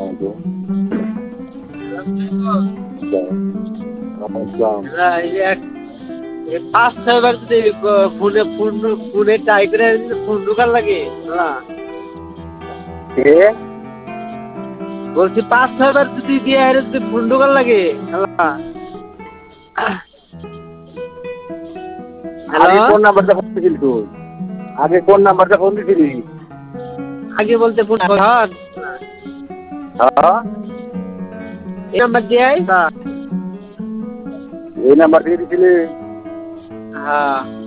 তো পাঁচ ছয়বার যদি ফোনে ট্রাই করে ফোন ঢুকার লাগে বলছি পাঁচ ছয়বার যদি দিয়ে যদি ফোন ঢুকার লাগে আগে কোন নাম্বারটা ফোন দিছিলি তুই? আগে কোন নাম্বারটা ফোন দিছিলি? আগে বলতে ফোন হ্যাঁ এই নাম্বার দিয়ে এই নাম্বার দিয়ে দিছিলি? হ্যাঁ